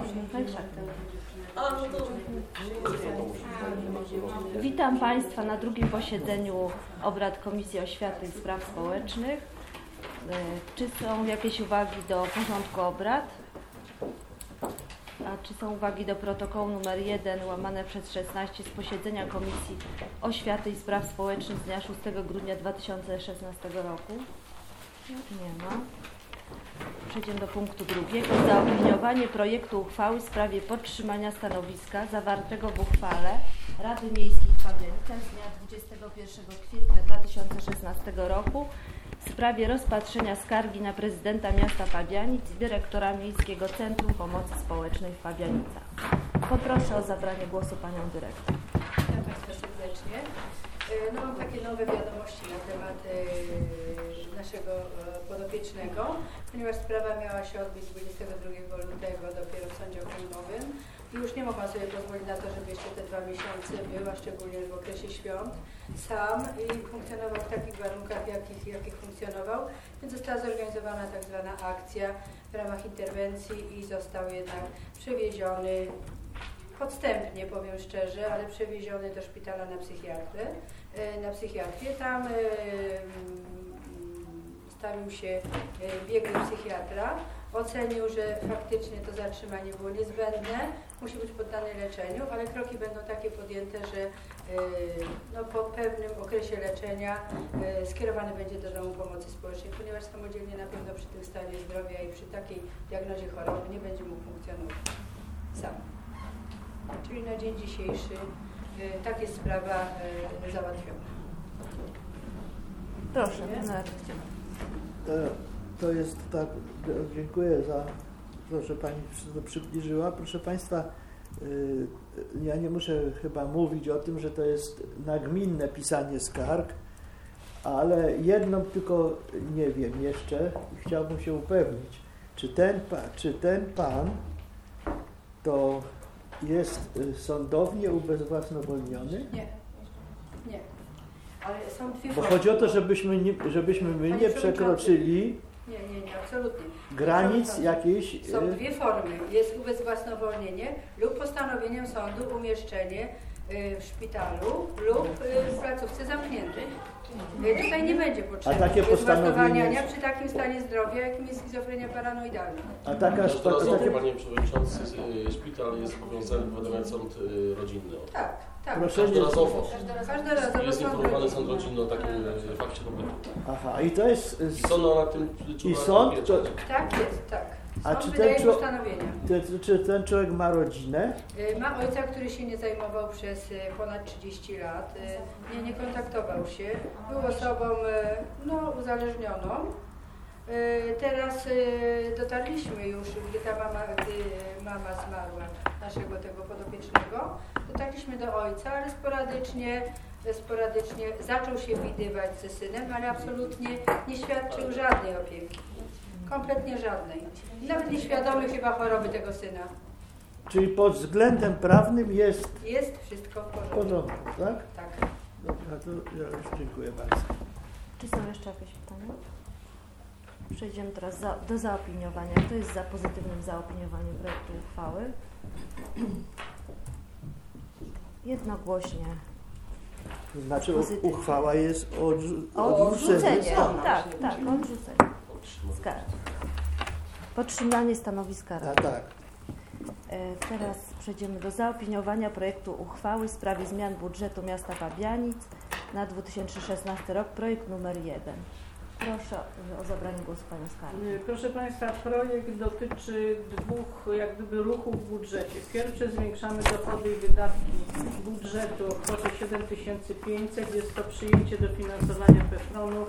Witam Państwa na drugim posiedzeniu obrad Komisji Oświaty i Spraw Społecznych. Czy są jakieś uwagi do porządku obrad? A czy są uwagi do protokołu nr 1/16 z posiedzenia Komisji Oświaty i Spraw Społecznych z dnia 6 grudnia 2016 roku? Nie ma. Przejdziemy do punktu drugiego. Zaopiniowanie projektu uchwały w sprawie podtrzymania stanowiska zawartego w uchwale Rady Miejskiej w Fabianicach z dnia 21 kwietnia 2016 roku w sprawie rozpatrzenia skargi na prezydenta miasta Fabianic i dyrektora Miejskiego Centrum Pomocy Społecznej w Fabianicach. Poproszę o zabranie głosu panią dyrektor. Witam Państwa serdecznie. Mam takie nowe wiadomości na temat naszego podopiecznego, ponieważ sprawa miała się odbyć 22 lutego dopiero w sądzie okręgowym i już nie mogłam sobie pozwolić na to, żeby jeszcze te 2 miesiące był, a szczególnie w okresie świąt, sam i funkcjonował w takich warunkach, jakich funkcjonował, więc została zorganizowana tak zwana akcja w ramach interwencji i został jednak przewieziony podstępnie, powiem szczerze, ale przewieziony do szpitala na psychiatrię. Tam stawił się biegły psychiatra, ocenił, że faktycznie to zatrzymanie było niezbędne, musi być poddany leczeniu, ale kroki będą takie podjęte, że po pewnym okresie leczenia skierowany będzie do domu pomocy społecznej, ponieważ samodzielnie na pewno przy tym stanie zdrowia i przy takiej diagnozie choroby nie będzie mógł funkcjonować sam. Czyli na dzień dzisiejszy tak jest sprawa załatwiona. Proszę. To jest tak, dziękuję za to, że Pani to przybliżyła. Proszę Państwa, ja nie muszę chyba mówić o tym, że to jest nagminne pisanie skarg, ale jedną tylko nie wiem jeszcze i chciałbym się upewnić, czy ten pan to jest sądownie ubezwłasnowolniony? Nie. Ale są dwie Bo formy. chodzi o to, żebyśmy my nie przekroczyli Nie, absolutnie. granic jakiejś. Są dwie formy. Jest ubezwłasnowolnienie lub postanowieniem sądu umieszczenie w szpitalu lub w placówce zamkniętej. Tutaj nie będzie potrzeby ubezwłasnowolnienia przy takim stanie zdrowia, jakim jest schizofrenia paranoidalna. A taka Panie Przewodniczący, szpital jest obowiązany powiadamiać sąd rodzinny. Tak. Każdorazowo. Każdorazowo jest informowany sąd rodzinny o takim fakcie pobytu. Aha, i to jest. I sąd na tym I sąd to. Tak jest, tak. A czy ten człowiek ma rodzinę? Ma ojca, który się nie zajmował przez ponad 30 lat, nie kontaktował się, był osobą uzależnioną. Teraz dotarliśmy już, gdy mama zmarła naszego tego podopiecznego, dotarliśmy do ojca, ale sporadycznie zaczął się widywać ze synem, ale absolutnie nie świadczył żadnej opieki. Kompletnie żadnej. Nawet nieświadomy chyba choroby tego syna. Czyli pod względem prawnym jest wszystko w porządku, tak? Tak. Dobra, to ja już dziękuję bardzo. Czy są jeszcze jakieś pytania? Przejdziemy teraz do zaopiniowania. Kto jest za pozytywnym zaopiniowaniem projektu uchwały? Jednogłośnie. To znaczy pozytywnie. Uchwała jest odrzucenie. Tak, odrzucenie. Skarg. Podtrzymanie stanowiska Rady. Tak. Teraz przejdziemy do zaopiniowania projektu uchwały w sprawie zmian budżetu miasta Fabianic na 2016 rok, projekt numer 1. Proszę o zabranie głosu panią skarbnik. Proszę Państwa, projekt dotyczy dwóch ruchów w budżecie. Pierwsze, zwiększamy dochody i wydatki budżetu o kwotę 7500. Jest to przyjęcie dofinansowania PFRON-u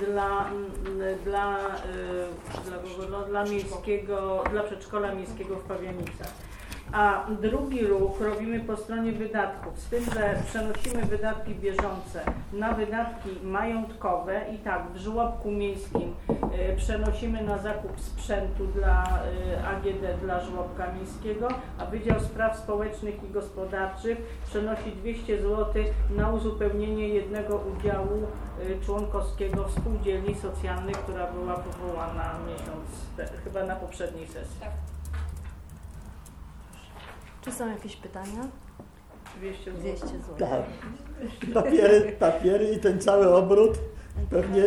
dla przedszkola miejskiego w Fabianicach. A drugi ruch robimy po stronie wydatków, z tym, że przenosimy wydatki bieżące na wydatki majątkowe i tak w żłobku miejskim przenosimy na zakup sprzętu dla AGD, dla żłobka miejskiego, a Wydział Spraw Społecznych i Gospodarczych przenosi 200 zł na uzupełnienie jednego udziału członkowskiego w spółdzielni socjalnej, która była powołana chyba na poprzedniej sesji. Tak. Czy są jakieś pytania? 200 zł. 200 zł. Tak. Papiery i ten cały obrót pewnie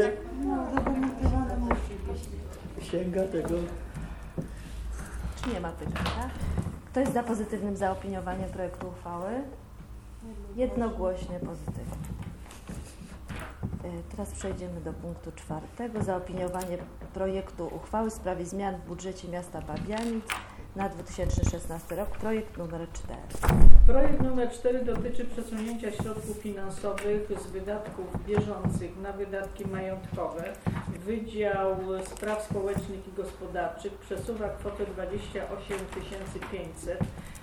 sięga tego. Czy nie ma pytań, tak? Kto jest za pozytywnym zaopiniowaniem projektu uchwały? Jednogłośnie pozytywnie. Teraz przejdziemy do punktu 4. Zaopiniowanie projektu uchwały w sprawie zmian w budżecie miasta Pabianic na 2016 rok. Projekt numer 4. Projekt numer 4 dotyczy przesunięcia środków finansowych z wydatków bieżących na wydatki majątkowe. Wydział Spraw Społecznych i Gospodarczych przesuwa kwotę 28 500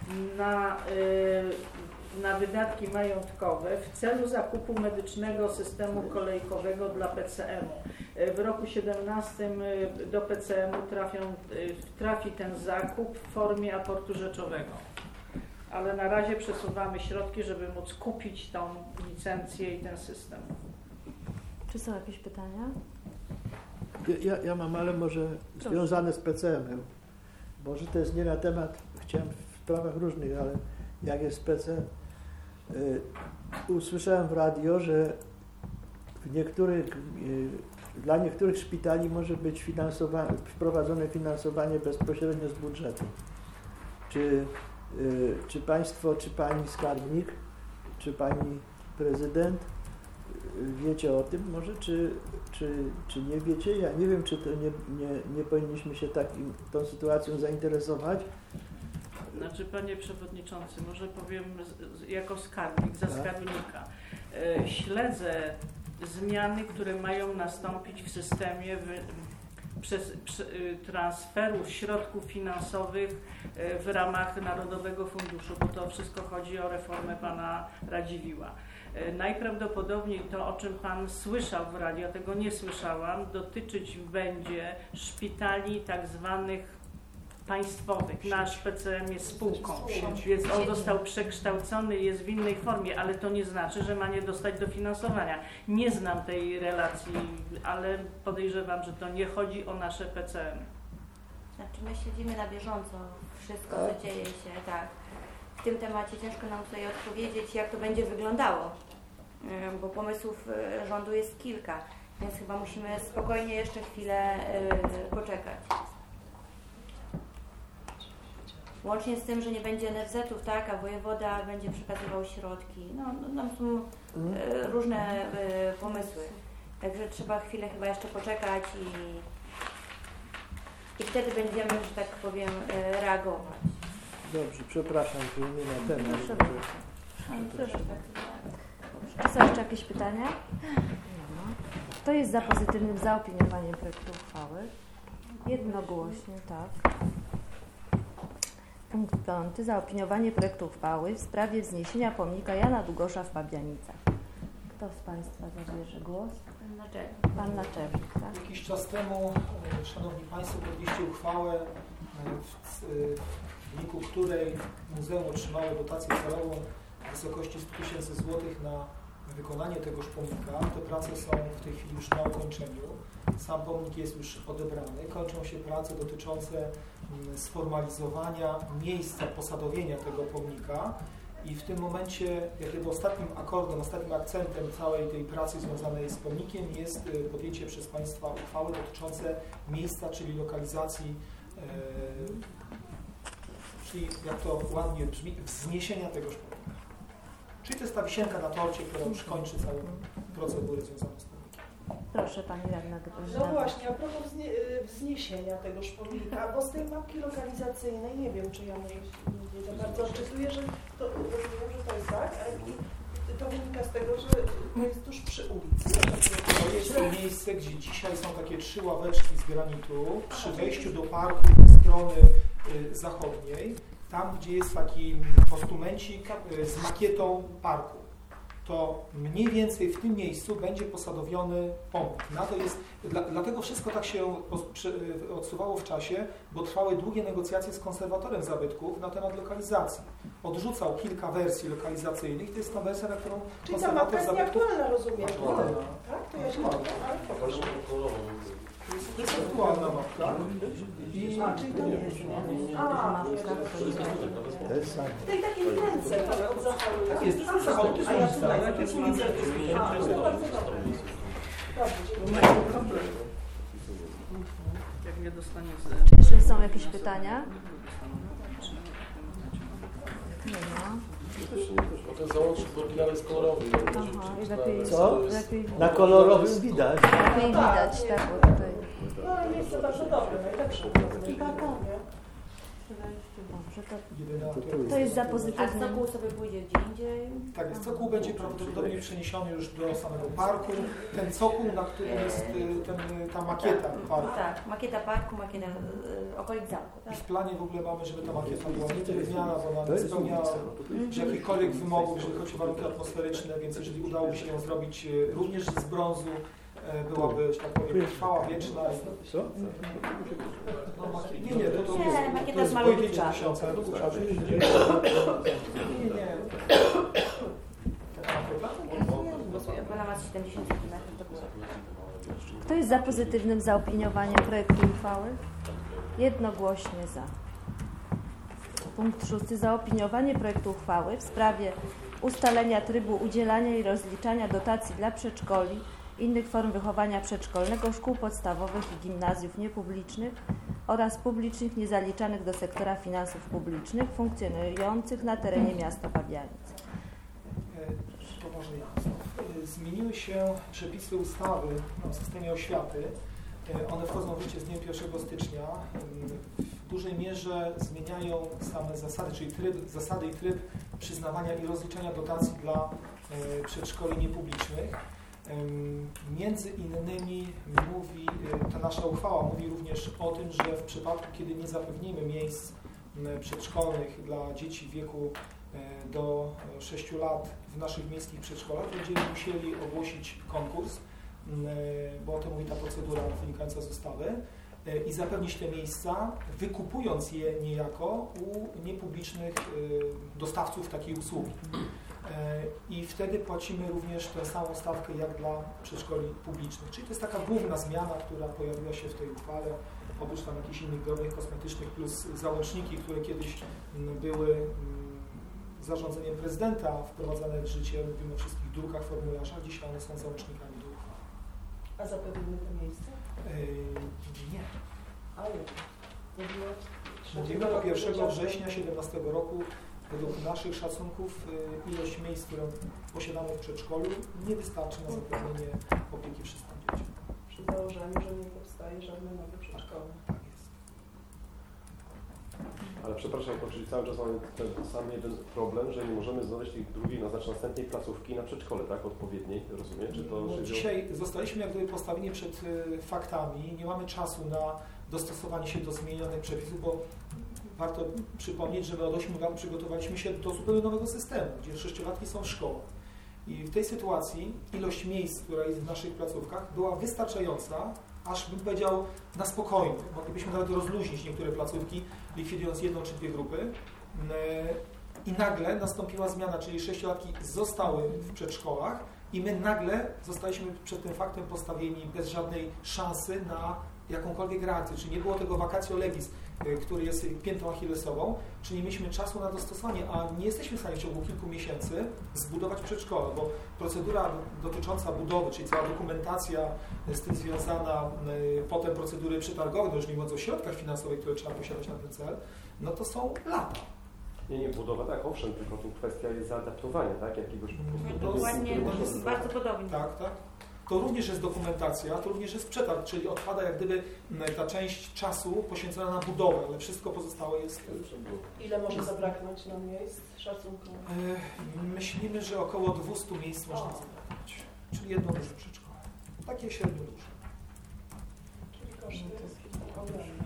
na wydatki majątkowe w celu zakupu medycznego systemu kolejkowego dla PCM-u. W roku 2017 do PCM-u trafi ten zakup w formie aportu rzeczowego. Ale na razie przesuwamy środki, żeby móc kupić tą licencję i ten system. Czy są jakieś pytania? Ja mam, ale może związane z PCM-em. Może to jest nie na temat, chciałem w sprawach różnych, ale jak jest PCM. Usłyszałem w radio, że dla niektórych szpitali może być wprowadzone finansowanie bezpośrednio z budżetu. Czy Państwo, czy Pani skarbnik, czy Pani prezydent wiecie o tym może, czy nie wiecie? Ja nie wiem, czy to nie powinniśmy się tą sytuacją zainteresować. Znaczy, Panie Przewodniczący, może powiem jako skarbnik, za skarbnika. Śledzę zmiany, które mają nastąpić w systemie transferu środków finansowych w ramach Narodowego Funduszu, bo to wszystko chodzi o reformę Pana Radziwiłła. Najprawdopodobniej to, o czym Pan słyszał w radiu, ja tego nie słyszałam, dotyczyć będzie szpitali tak zwanych państwowych. Nasz PCM jest spółką, więc on został przekształcony, jest w innej formie, ale to nie znaczy, że ma nie dostać dofinansowania. Nie znam tej relacji, ale podejrzewam, że to nie chodzi o nasze PCM. Znaczy my śledzimy na bieżąco wszystko, co dzieje się, tak. W tym temacie ciężko nam tutaj odpowiedzieć, jak to będzie wyglądało, bo pomysłów rządu jest kilka, więc chyba musimy spokojnie jeszcze chwilę poczekać. Łącznie z tym, że nie będzie NFZ-ów, tak, a wojewoda będzie przekazywał środki. Tam są różne pomysły. Także trzeba chwilę chyba jeszcze poczekać i wtedy będziemy, że tak powiem, reagować. Dobrze, przepraszam, że nie na temat. Proszę bardzo. Czy są jeszcze jakieś pytania? Nie ma. Kto jest za pozytywnym zaopiniowaniem projektu uchwały? Jednogłośnie, tak. Punkt 5. Zaopiniowanie projektu uchwały w sprawie wzniesienia pomnika Jana Długosza w Pabianicach. Kto z Państwa zabierze głos? Pan naczelnik, tak? Jakiś czas temu, Szanowni Państwo, podjęliście uchwałę, w wyniku której muzeum otrzymało dotację celową w wysokości 100 000 złotych na wykonanie tegoż pomnika. Te prace są w tej chwili już na ukończeniu. Sam pomnik jest już odebrany. Kończą się prace dotyczące sformalizowania miejsca posadowienia tego pomnika i w tym momencie jakby ostatnim akordem, ostatnim akcentem całej tej pracy związanej z pomnikiem jest podjęcie przez Państwa uchwały dotyczące miejsca, czyli lokalizacji, czyli jak to ładnie brzmi, wzniesienia tegoż pomnika. Czyli to jest ta wisienka na torcie, która już kończy całą procedurę związaną z pomnikiem. Proszę Pani Radna. No właśnie, a propos wzniesienia tegoż pomnika, bo z tej mapki lokalizacyjnej, nie wiem, czy ja może nie za bardzo odczytuję, że to, rozumiem, że to jest tak, ale to wynika z tego, że to jest tuż przy ulicy. To jest to miejsce, gdzie dzisiaj są takie 3 ławeczki z granitu przy wejściu do parku z strony zachodniej, tam gdzie jest taki postumencik z makietą parku. To mniej więcej w tym miejscu będzie posadowiony pomnik. Dlatego wszystko tak się odsuwało w czasie, bo trwały długie negocjacje z konserwatorem zabytków na temat lokalizacji. Odrzucał kilka wersji lokalizacyjnych, to jest ta wersja, na którą konserwator zabytków... Czyli ta mapka jest nieaktualna, rozumiem. Aktualna. Tak? To ja się To jest aktualna mapka. Czyli to nie jest. To jest sam. W tej takiej ręce, tak, od zachodu. Tak jest, to jest zachód, to A ja jest tutaj, ulica, to jest ulica. to bardzo dobre. Dobrze, dziękuję. Mają problem. Jak nie dostanie Czy jeszcze są jakieś pytania? Nie ma. Bo ten załącznik w oryginale jest kolorowy. Aha, i lepiej, Co? lepiej, Na kolorowym widać. lepiej widać, tak, bo tutaj. No ale jest to bardzo dobre, najlepsze. Dobrze, To to jest za A pozytywnym. Sokół sobie pójdzie gdzie indziej? Tak jest, cokół będzie prawdopodobnie przeniesiony już do samego parku. Ten cokół, na którym jest ta makieta parku. Tak, makieta parku, makieta okolic zamku. I Tak? w planie w ogóle mamy, żeby ta makieta była niedrewniana, bo ona To nie jest spełniała ulica. jakichkolwiek wymogów, jeżeli chodzi o warunki atmosferyczne, więc jeżeli udałoby się ją zrobić również z brązu, byłaby, że tak powiem, trwała, wieczna. Co? No, nie, to Nie, jest, makieta to jest z malutką. 5000. Nie. Ona ma 70 cm do góry. Kto jest za pozytywnym zaopiniowaniem projektu uchwały? Jednogłośnie za. Punkt 6. Zaopiniowanie projektu uchwały w sprawie ustalenia trybu udzielania i rozliczania dotacji dla przedszkoli, innych form wychowania przedszkolnego, szkół podstawowych i gimnazjów niepublicznych oraz publicznych niezaliczanych do sektora finansów publicznych funkcjonujących na terenie miasta Pabianic. To może ja. Zmieniły się przepisy ustawy o systemie oświaty. One wchodzą w życie z dniem 1 stycznia. W dużej mierze zmieniają same zasady, czyli zasady i tryb przyznawania i rozliczania dotacji dla przedszkoli niepublicznych. Między innymi mówi, ta nasza uchwała mówi również o tym, że w przypadku, kiedy nie zapewnimy miejsc przedszkolnych dla dzieci w wieku do 6 lat w naszych miejskich przedszkolach, będziemy musieli ogłosić konkurs, bo o tym mówi ta procedura wynikająca z ustawy, i zapewnić te miejsca, wykupując je niejako u niepublicznych dostawców takiej usługi. I wtedy płacimy również tę samą stawkę jak dla przedszkoli publicznych. Czyli to jest taka główna zmiana, która pojawiła się w tej uchwale, oprócz tam jakichś innych drobnych kosmetycznych, plus załączniki, które kiedyś były zarządzeniem prezydenta wprowadzane w życie, mówimy o wszystkich drukach, formularzach, dzisiaj one są załącznikami do uchwały. A zapewnimy to miejsce? Nie. Ale Do 1 września 2017 roku według naszych szacunków ilość miejsc, które posiadamy w przedszkolu, nie wystarczy na zapewnienie opieki wszystkim dzieciom. przy założeniu, że nie powstaje żadne nowe przedszkole. Tak jest. Ale przepraszam, czyli cały czas mamy ten sam jeden problem, że nie możemy znaleźć tej drugiej, następnej placówki na przedszkole, tak? Odpowiedniej, rozumiem? Czy to, No, dzisiaj zostaliśmy jak gdyby postawieni przed faktami, nie mamy czasu na dostosowanie się do zmienionych przepisów, bo warto przypomnieć, że my od 8 lat przygotowaliśmy się do zupełnie nowego systemu, gdzie 6-latki są w szkołach. I w tej sytuacji ilość miejsc, która jest w naszych placówkach, była wystarczająca, aż bym powiedział na spokojnie. Moglibyśmy nawet rozluźnić niektóre placówki, likwidując jedną czy dwie grupy. I nagle nastąpiła zmiana, czyli 6-latki zostały w przedszkolach i my nagle zostaliśmy przed tym faktem postawieni bez żadnej szansy na jakąkolwiek reakcję. Czyli nie było tego vacatio legis, który jest piętą achillesową, czyli nie mieliśmy czasu na dostosowanie, a nie jesteśmy w stanie w ciągu kilku miesięcy zbudować przedszkola, bo procedura dotycząca budowy, czyli cała dokumentacja z tym związana, potem procedury przetargowe, no już nie mówiąc o środkach finansowych, które trzeba posiadać na ten cel, no to są lata. Nie, budowa, tak, owszem, tylko tu kwestia jest zaadaptowania, tak, jakiegoś po prostu... Dokładnie, bardzo podobnie. Tak, tak. To również jest dokumentacja, to również jest przetarg, czyli odpada jak gdyby ta część czasu poświęcona na budowę, ale wszystko pozostałe jest... Ile może zabraknąć nam miejsc szacunkowo? Myślimy, że około 200 miejsc można zabraknąć, czyli jedno duże przedszkole. Takie średnio duże. Czyli koszty ogromne.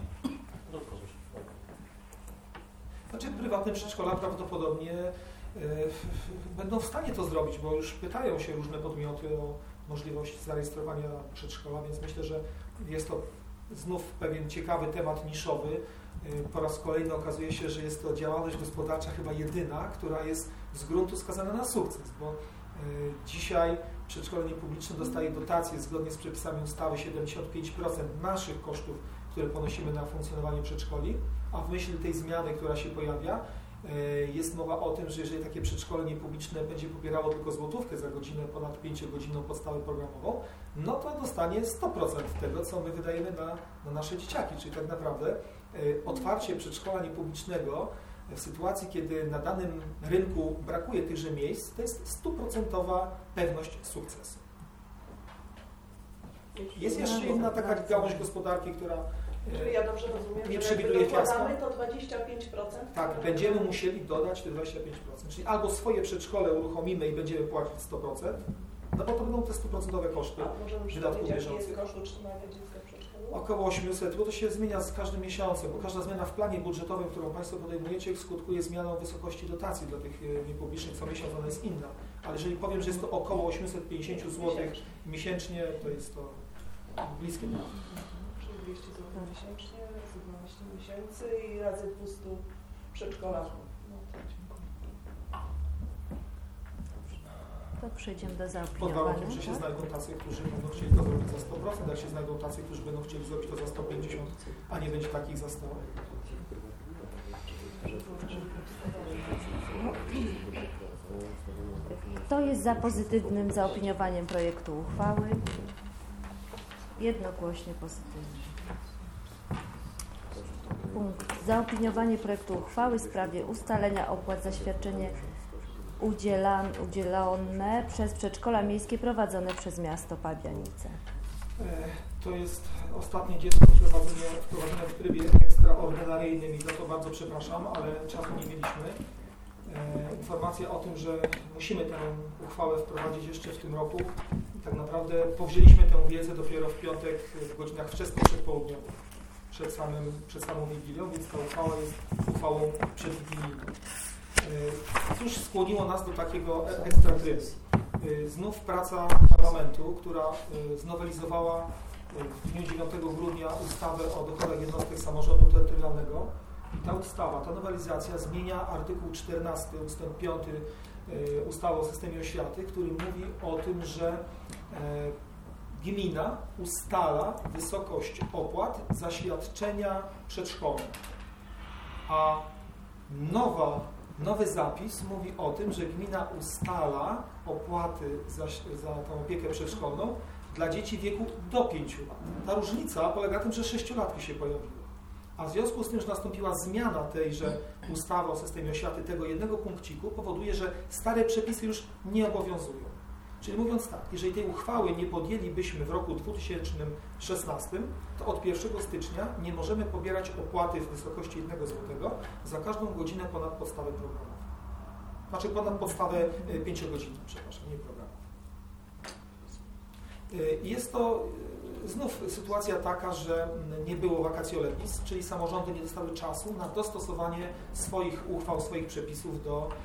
Znaczy prywatne przedszkola prawdopodobnie będą w stanie to zrobić, bo już pytają się różne podmioty o możliwość zarejestrowania przedszkola, więc myślę, że jest to znów pewien ciekawy temat niszowy. Po raz kolejny okazuje się, że jest to działalność gospodarcza chyba jedyna, która jest z gruntu skazana na sukces, bo dzisiaj przedszkole niepubliczne dostaje dotację zgodnie z przepisami ustawy 75% naszych kosztów, które ponosimy na funkcjonowanie przedszkoli, a w myśl tej zmiany, która się pojawia, jest mowa o tym, że jeżeli takie przedszkole niepubliczne będzie pobierało tylko złotówkę za godzinę ponad 5-godzinną podstawę programową, no to dostanie 100% tego, co my wydajemy na nasze dzieciaki. Czyli tak naprawdę otwarcie przedszkola niepublicznego w sytuacji, kiedy na danym rynku brakuje tychże miejsc, to jest 100% pewność sukcesu. Jest jeszcze jedna taka gałąź gospodarki, która ja dobrze rozumiem, nie że przewiduje fiaska. To 25%? Tak, będziemy musieli dodać te 25%. Czyli albo swoje przedszkole uruchomimy i będziemy płacić 100%, no bo to będą te 100% koszty wydatków bieżących. Jaki jest koszt utrzymania dziecka w przedszkolu? Około 800, bo to się zmienia z każdym miesiącem, bo każda zmiana w planie budżetowym, którą Państwo podejmujecie, skutkuje zmianą wysokości dotacji dla tych niepublicznych. Co miesiąc ona jest inna. Ale jeżeli powiem, że jest to około 850 zł miesięcznie, to jest to bliskie. 200 zł miesięcznie, razy 12 miesięcy i razy 200 przedszkolaków. No to To przejdziemy do Pod zaopiniowania. warunkiem, że się znajdą tacy, którzy będą chcieli to zrobić za 100%, jak się znajdą tacy, którzy będą chcieli zrobić to za 150%, a nie będzie takich za 100%. Kto jest za pozytywnym zaopiniowaniem projektu uchwały? Jednogłośnie pozytywnie. Punkt. Zaopiniowanie projektu uchwały w sprawie ustalenia opłat za świadczenie udzielone przez przedszkola miejskie prowadzone przez miasto Pabianice. To jest ostatnie dziecko wprowadzone w trybie ekstraordynaryjnym i za to bardzo przepraszam, ale czasu nie mieliśmy. Informacja o tym, że musimy tę uchwałę wprowadzić jeszcze w tym roku. Tak naprawdę powzięliśmy tę wiedzę dopiero w piątek w godzinach wczesnych przedpołudniowych, przed samą Wigilią, więc ta uchwała jest uchwałą przedwigilijną. Cóż skłoniło nas do takiego ekstra trybu? Znów praca parlamentu, która znowelizowała w dniu 9 grudnia ustawę o dochodach jednostek samorządu terytorialnego. I ta ustawa, ta nowelizacja zmienia artykuł 14 ustęp 5 ustawy o systemie oświaty, który mówi o tym, że gmina ustala wysokość opłat za świadczenia przedszkolne. A nowy zapis mówi o tym, że gmina ustala opłaty za tą opiekę przedszkolną dla dzieci w wieku do 5 lat. Ta różnica polega na tym, że 6-latki się pojawiły. A w związku z tym, że nastąpiła zmiana tejże ustawy o systemie oświaty, tego jednego punkciku, powoduje, że stare przepisy już nie obowiązują. Czyli mówiąc tak, jeżeli tej uchwały nie podjęlibyśmy w roku 2016, to od 1 stycznia nie możemy pobierać opłaty w wysokości 1 zł za każdą godzinę ponad podstawę programową. Znaczy ponad podstawę 5-godzinną, przepraszam, nie programową. Jest to znów sytuacja taka, że nie było vacatio legis, czyli samorządy nie dostały czasu na dostosowanie swoich uchwał, swoich przepisów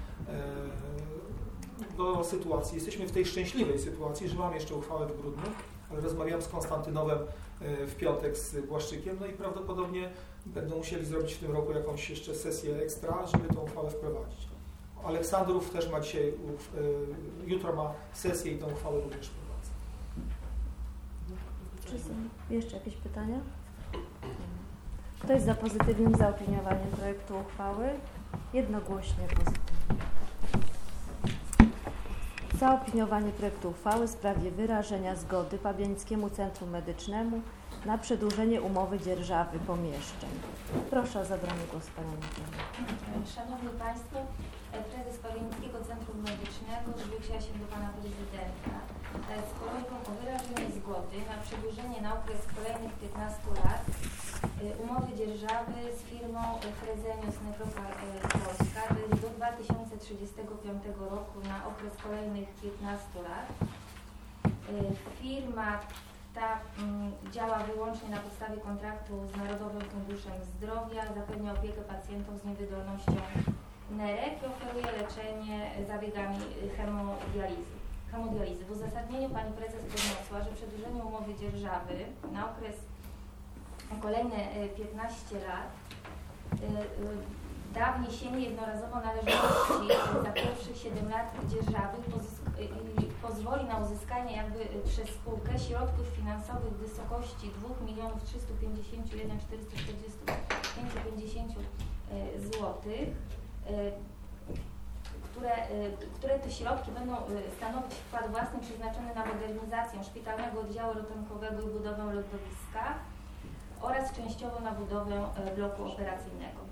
do sytuacji. Jesteśmy w tej szczęśliwej sytuacji, że mam jeszcze uchwałę w grudniu, ale rozmawiałem z Konstantynowem w piątek z Błaszczykiem, no i prawdopodobnie będą musieli zrobić w tym roku jakąś jeszcze sesję ekstra, żeby tą uchwałę wprowadzić. Aleksandrów też ma dzisiaj, jutro ma sesję i tą uchwałę również wprowadza. Czy są jeszcze jakieś pytania? Kto jest za pozytywnym zaopiniowaniem projektu uchwały? Jednogłośnie pozytywnie. Zaopiniowanie projektu uchwały w sprawie wyrażenia zgody Pabianickiemu Centrum Medycznemu na przedłużenie umowy dzierżawy pomieszczeń. Proszę o zabranie głosu Panią Naczelnik. Szanowni Państwo, prezes Pabianickiego Centrum Medycznego zwróciła się do Pana Prezydenta z prośbą o wyrażenie zgody na przedłużenie na okres kolejnych 15 lat umowy dzierżawy z firmą Fresenius Necropa Polska do 2035 roku na okres kolejnych 15 lat. Firma ta działa wyłącznie na podstawie kontraktu z Narodowym Funduszem Zdrowia, zapewnia opiekę pacjentom z niewydolnością nerek i oferuje leczenie zabiegami hemodializy. W uzasadnieniu Pani Prezes podniosła, że przedłużenie umowy dzierżawy na okres kolejne 15 lat da wniesienie jednorazowo należności za pierwszych 7 lat dzierżawy i pozwoli na uzyskanie jakby przez spółkę środków finansowych w wysokości 2 351 445 zł, które te środki będą stanowić wkład własny przeznaczony na modernizację szpitalnego oddziału ratunkowego i budowę lądowiska oraz częściowo na budowę bloku operacyjnego.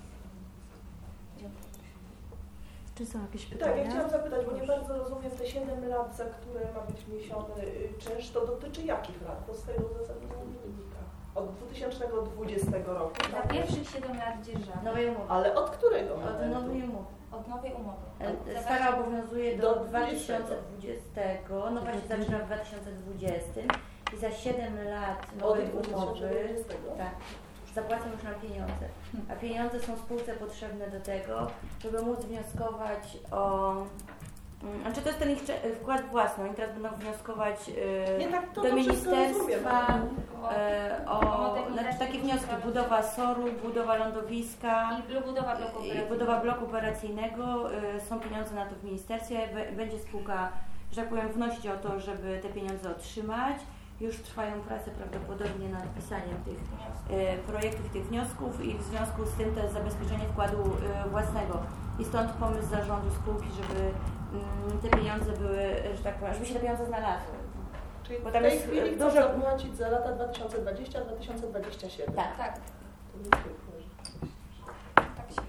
Czy są jakieś Tak, pytania? ja chciałam zapytać, bo nie bardzo rozumiem te 7 lat, za które ma być wniesiony czynsz, to dotyczy jakich lat? Bo z tego uzasadnienia nie wynika. Od 2020 roku. Za pierwszych 7 lat dzierżawy. Nowej umowy. Ale od którego? Od nowej umowy. Od nowej umowy. Stara obowiązuje do Do 2020, nowa się zaczyna w 2020 i za 7 lat nowej Od umowy 2020? tak, zapłacą już nam pieniądze. A pieniądze są spółce potrzebne do tego, żeby móc wnioskować o... Znaczy to jest ten ich wkład własny. Oni teraz będą wnioskować Nie, tak, to do wszystko rozumiem. ministerstwa znaczy takie wnioski, budowa SOR-u, budowa lądowiska I budowa bloku i operacyjnego. budowa bloku operacyjnego. Są pieniądze na to w ministerstwie. Będzie spółka, że tak powiem, wnosić o to, żeby te pieniądze otrzymać. Już trwają prace prawdopodobnie nad pisaniem tych projektów i tych wniosków i w związku z tym to jest zabezpieczenie wkładu własnego. I stąd pomysł zarządu spółki, żeby te pieniądze były, że tak powiem, żeby się te pieniądze znalazły. Czyli Bo w tam tej jest chwili dużo- chcą zapłacić za lata 2020-2027. Tak. Tak, To niezwykłe. tak się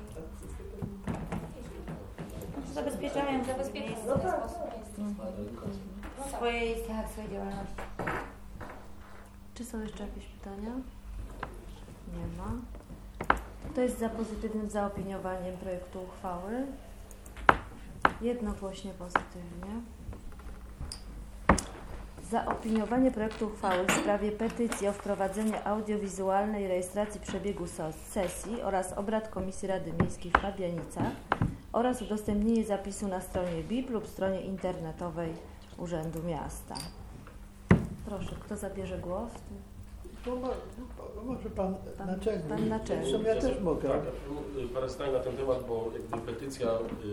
Zabezpieczają zabezpiecza w No ten tak, sposób tak. miejsce swoje. swojej działalności. Czy są jeszcze jakieś pytania? Nie ma. Kto jest za pozytywnym zaopiniowaniem projektu uchwały? Jednogłośnie pozytywnie. Zaopiniowanie projektu uchwały w sprawie petycji o wprowadzenie audiowizualnej rejestracji przebiegu sesji oraz obrad Komisji Rady Miejskiej w Pabianicach oraz udostępnienie zapisu na stronie BIP lub stronie internetowej Urzędu Miasta. Proszę, kto zabierze głos? Może pan naczelnik. Pan naczelnik. Zresztą ja też mogę. Tak, parę zdań na ten temat, bo jakby petycja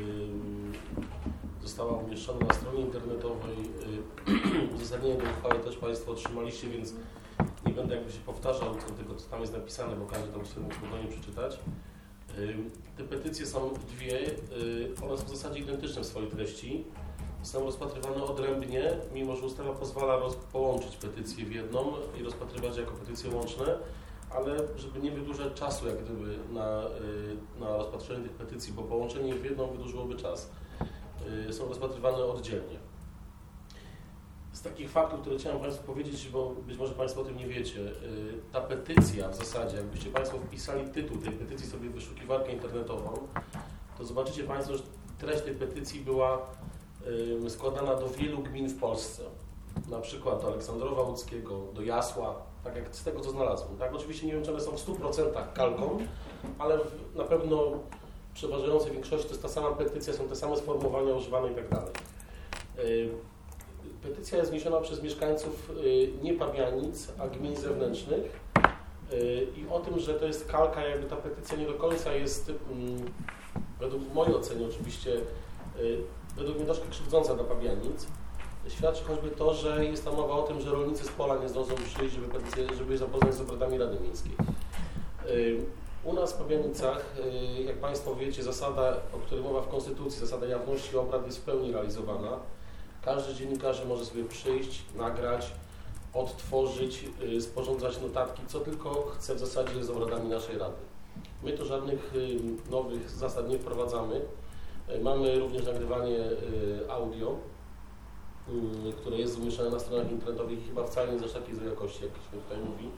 została umieszczona na stronie internetowej. Uzasadnienie do uchwały też Państwo otrzymaliście, więc nie będę jakby się powtarzał tego, co tam jest napisane, bo każdy tam sobie mógł spokojnie przeczytać. Te petycje są dwie, one są w zasadzie identyczne w swojej treści. Są rozpatrywane odrębnie, mimo że ustawa pozwala połączyć petycje w jedną i rozpatrywać jako petycje łączne, ale żeby nie wydłużać czasu jak gdyby na rozpatrzenie tych petycji, bo połączenie ich w jedną wydłużyłoby czas. Są rozpatrywane oddzielnie. Z takich faktów, które chciałem Państwu powiedzieć, bo być może Państwo o tym nie wiecie, ta petycja w zasadzie, jakbyście Państwo wpisali tytuł tej petycji sobie w wyszukiwarkę internetową, to zobaczycie Państwo, że treść tej petycji była składana do wielu gmin w Polsce. Na przykład do Aleksandrowa Łódzkiego, do Jasła, tak jak z tego, co znalazłem. Tak? Oczywiście nie wiem, czy one są w 100% kalką, ale na pewno w przeważającej większości to jest ta sama petycja, są te same sformułowania używane i tak dalej. Petycja jest wniesiona przez mieszkańców nie Pabianic, a gmin zewnętrznych i o tym, że to jest kalka, jakby ta petycja nie do końca jest, według mojej oceny oczywiście, według mnie troszkę krzywdząca dla Pabianic. Świadczy choćby to, że jest tam mowa o tym, że rolnicy z pola nie zdążą przyjść, żeby zapoznać z obradami Rady Miejskiej. U nas w Pabianicach, jak Państwo wiecie, zasada, o której mowa w Konstytucji, zasada jawności obrad jest w pełni realizowana. Każdy z dziennikarzy może sobie przyjść, nagrać, odtworzyć, sporządzać notatki, co tylko chce w zasadzie z obradami naszej Rady. My tu żadnych nowych zasad nie wprowadzamy. Mamy również nagrywanie audio, które jest umieszczone na stronach internetowych i chyba wcale nie za takiej złej jakości, jak się tutaj mówi.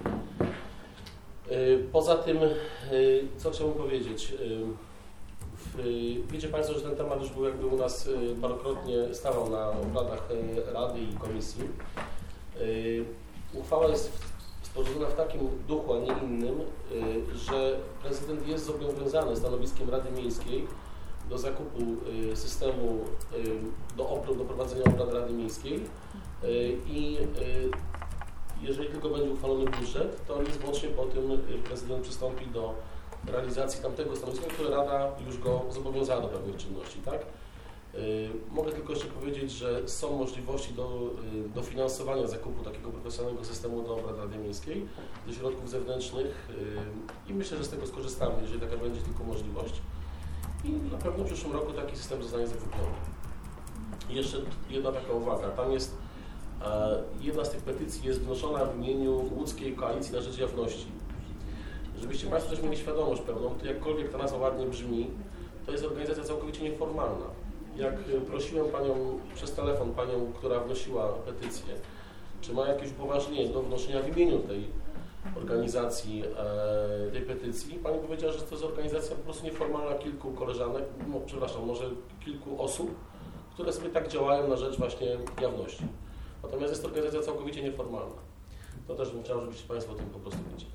Poza tym, co chciałbym powiedzieć, wiecie Państwo, że ten temat już był jakby u nas parokrotnie stawał na obradach Rady i Komisji. Uchwała jest sporządzona w takim duchu, a nie innym, że prezydent jest zobowiązany stanowiskiem Rady Miejskiej do zakupu systemu do prowadzenia obrad Rady Miejskiej i jeżeli tylko będzie uchwalony budżet, to niezwłocznie po tym prezydent przystąpi do realizacji tamtego stanowiska, które Rada już go zobowiązała do pewnych czynności, tak? Mogę tylko jeszcze powiedzieć, że są możliwości do dofinansowania zakupu takiego profesjonalnego systemu dla obrad Rady Miejskiej ze środków zewnętrznych i myślę, że z tego skorzystamy, jeżeli taka będzie tylko możliwość. I na pewno w przyszłym roku taki system zostanie zakupiony. I jeszcze jedna taka uwaga, tam jest jedna z tych petycji jest wnoszona w imieniu Łódzkiej Koalicji na Rzecz Jawności. Żebyście Państwo też mieli świadomość pełną, to jakkolwiek ta nazwa ładnie brzmi, to jest organizacja całkowicie nieformalna. Jak prosiłem Panią przez telefon, Panią, która wnosiła petycję, czy ma jakieś upoważnienie do wnoszenia w imieniu tej organizacji, tej petycji, Pani powiedziała, że to jest organizacja po prostu nieformalna kilku koleżanek, może kilku osób, które sobie tak działają na rzecz właśnie jawności. Natomiast jest to organizacja całkowicie nieformalna. To też bym chciał, żebyście Państwo o tym po prostu wiedzieli.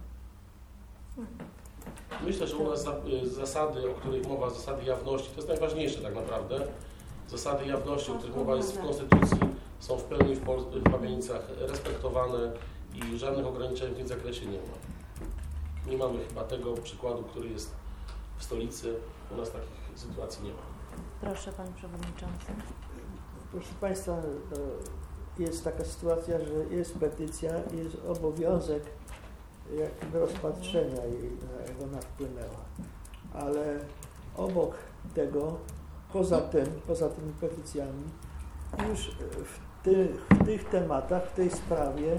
Myślę, że u nas zasady, o których mowa, zasady jawności, to jest najważniejsze tak naprawdę. Zasady jawności, o których mowa jest w Konstytucji, są w pełni w Pabianicach respektowane i żadnych ograniczeń w tym zakresie nie ma. Nie mamy chyba tego przykładu, który jest w stolicy. U nas takich sytuacji nie ma. Proszę Pan Przewodniczący. Proszę Państwa, jest taka sytuacja, że jest petycja i jest obowiązek jakby rozpatrzenia jej, jak ona wpłynęła. Ale obok tego, poza tymi petycjami, już w tych tematach, w tej sprawie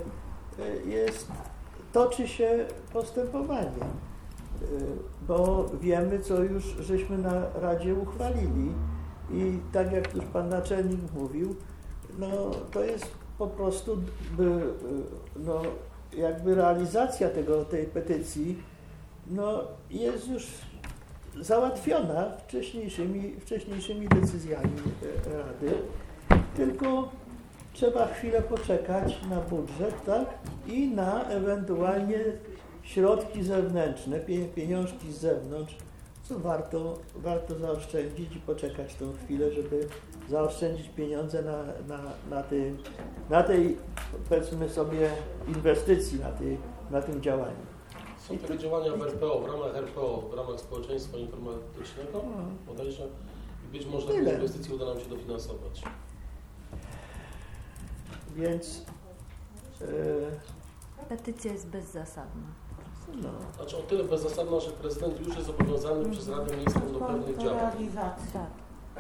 toczy się postępowanie, bo wiemy, co już żeśmy na Radzie uchwalili i tak jak już Pan Naczelnik mówił, no to jest po prostu jakby realizacja tej petycji jest już załatwiona wcześniejszymi decyzjami Rady, tylko trzeba chwilę poczekać na budżet, tak? I na ewentualnie środki zewnętrzne, pieniążki z zewnątrz, co warto zaoszczędzić i poczekać tą chwilę, żeby zaoszczędzić pieniądze na tej, powiedzmy sobie, inwestycji, na tym działaniu. Są takie działania w RPO, w ramach społeczeństwa informatycznego, bodajże, i być może taką inwestycję uda nam się dofinansować. Więc petycja jest bezzasadna. Znaczy o tyle bezzasadna, że prezydent już jest zobowiązany przez Radę Miejską do pewnych działań. Tak.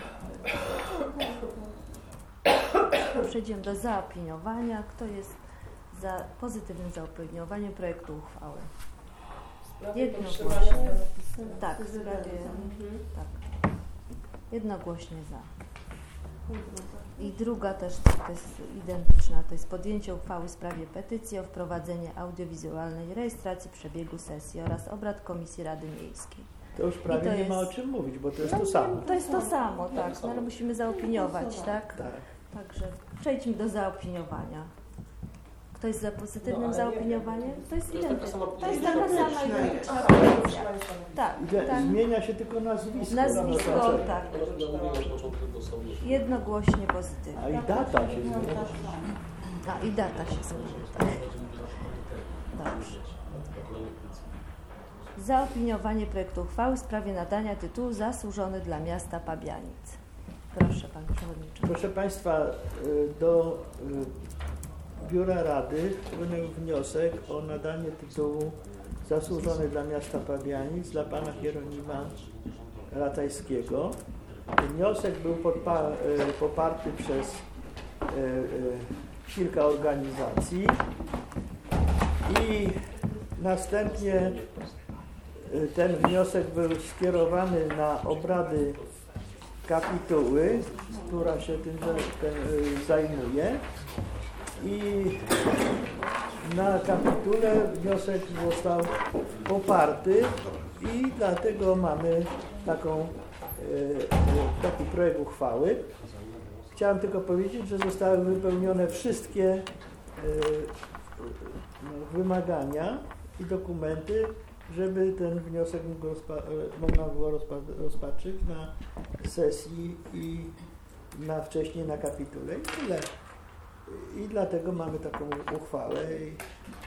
Przejdziemy do zaopiniowania. Kto jest za pozytywnym zaopiniowaniem projektu uchwały? Jednogłośnie. Tak, w sprawie. Tak. Jednogłośnie za. I druga też to jest identyczna, to jest podjęcie uchwały w sprawie petycji o wprowadzenie audiowizualnej rejestracji przebiegu sesji oraz obrad Komisji Rady Miejskiej. To już prawie nie ma o czym mówić, bo to jest to samo. To jest to samo, tak, ale musimy zaopiniować, tak? Także przejdźmy do zaopiniowania. Kto jest za pozytywnym zaopiniowaniem? To jest identyczne. To jest taka sama identyczna petycja. Tak. Zmienia się tylko nazwisko. Nazwisko, tak. Jednogłośnie pozytywnie. A i data się zmienia. I data się zmienia, tak. Dobrze. Zaopiniowanie projektu uchwały w sprawie nadania tytułu zasłużony dla miasta Pabianic. Proszę Pan Przewodniczący. Proszę Państwa, do Biura Rady wpłynął wniosek o nadanie tytułu zasłużony dla miasta Pabianic dla Pana Hieronima Ratajskiego. Wniosek był poparty przez kilka organizacji i następnie ten wniosek był skierowany na obrady kapituły, która się tym zajmuje, i na kapitule wniosek został poparty i dlatego mamy taki projekt uchwały. Chciałem tylko powiedzieć, że zostały wypełnione wszystkie wymagania i dokumenty, żeby ten wniosek można było rozpatrzyć na sesji i wcześniej na kapitule. I tyle. I dlatego mamy taką uchwałę. I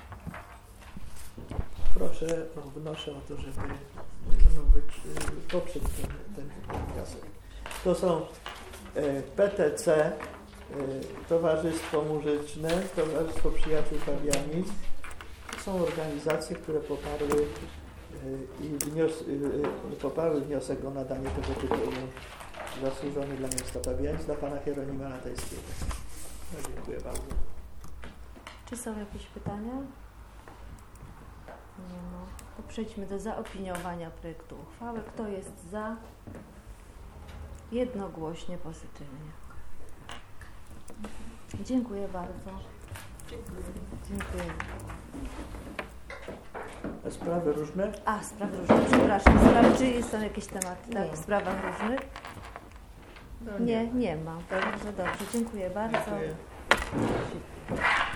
proszę, wnoszę o to, żeby poprzeć ten wniosek. To są PTC, Towarzystwo Muzyczne, Towarzystwo Przyjaciół Pabianic. Są organizacje, które poparły poparły wniosek o nadanie tego tytułu zasłużony dla miasta Pabianic dla pana Hieronima Latajskiego. No, dziękuję bardzo. Czy są jakieś pytania? Nie ma. To przejdźmy do zaopiniowania projektu uchwały. Kto jest za? Jednogłośnie pozytywnie. Dziękuję bardzo. Dziękuję. A sprawy różne? A, sprawy różne, przepraszam. Czy są jakieś tematy tak, w sprawach różnych? No Nie ma. Dobrze, dziękuję bardzo. Dziękuję.